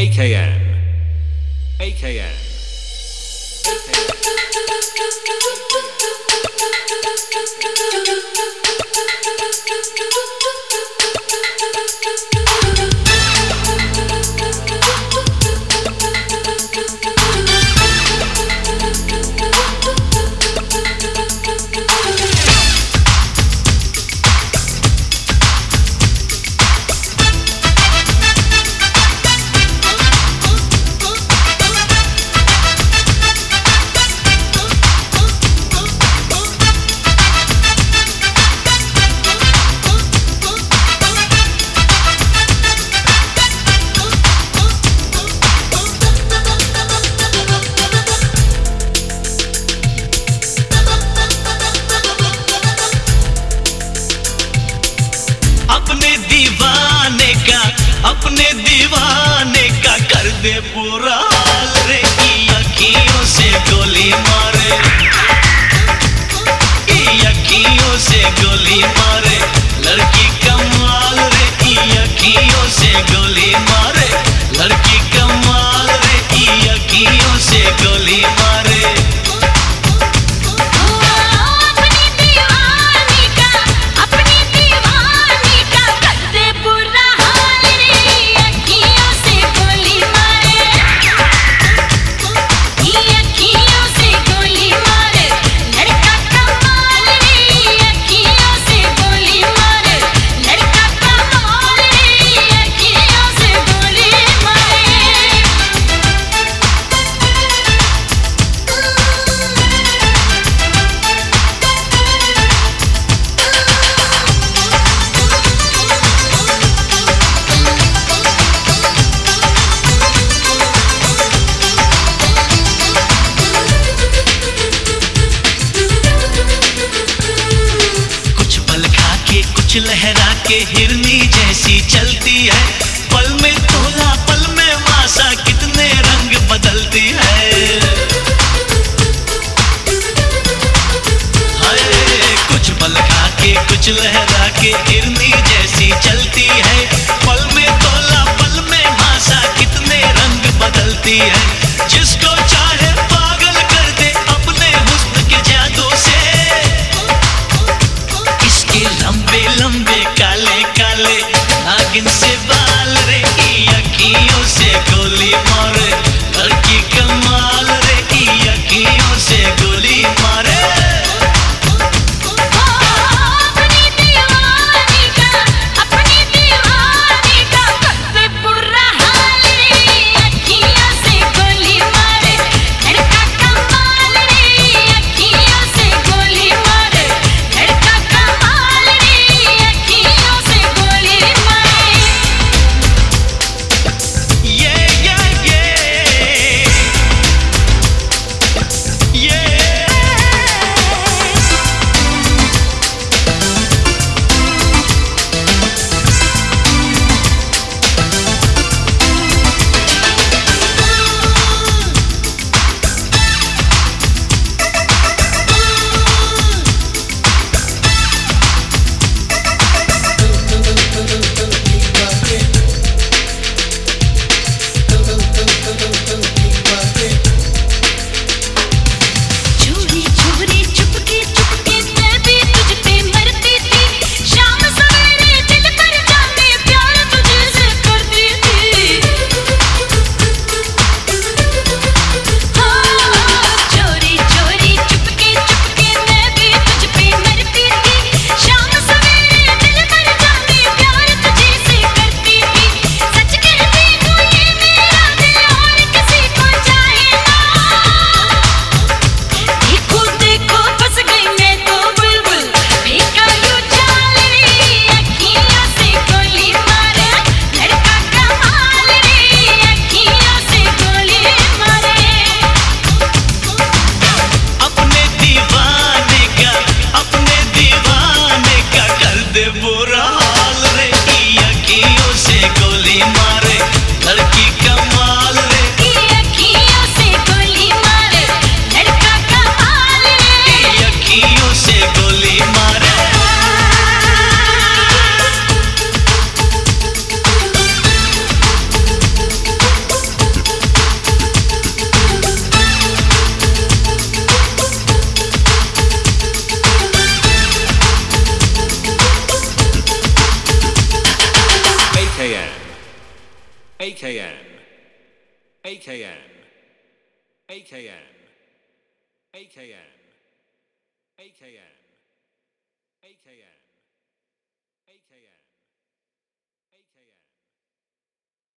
AKN. AKN. अपने दीवाने का कर दे पूरा हाल रे की अखियों से गोली मारे, की अखियों से गोली मारे, लड़की कमाल रे की अखियों से गोली मारे, लड़की कमाल रे की अखियों से गोली मारे। लहरा के हिरनी जैसी चलती है, पल में तोला पल में मासा कितने रंग बदलती है। हाय कुछ पल खा के कुछ लहरा के हिरनी जैसी चलती है, पल में तोला पल में मासा कितने रंग बदलती है। जिसको चाहे पागल कर दे अपने हुस्न के जादू से, इसके लंबे लंबे काले काले नागिन से बाल रे की अखियों से गोली मारे, लड़की कमाल रे की अखियों से गोली मारे। अपनी दीवानी का कर दे बुरा हाल रे, अखियों से गोली AKN, AKN, AKN, AKN, AKN, AKN, AKN.